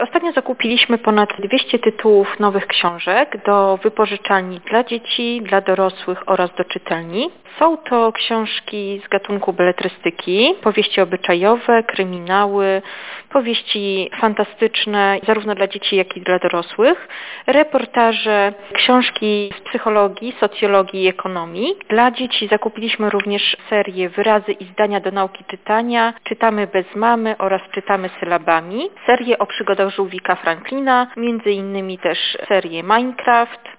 Ostatnio zakupiliśmy ponad 200 tytułów nowych książek do wypożyczalni dla dzieci, dla dorosłych oraz do czytelni. Są to książki z gatunku beletrystyki, powieści obyczajowe, kryminały, powieści fantastyczne, zarówno dla dzieci, jak i dla dorosłych, reportaże, książki z psychologii, socjologii i ekonomii. Dla dzieci zakupiliśmy również serię Wyrazy i zdania do nauki czytania, Czytamy bez mamy oraz Czytamy sylabami, serię o przygodach żółwika Franklina, między innymi też serię Minecraft.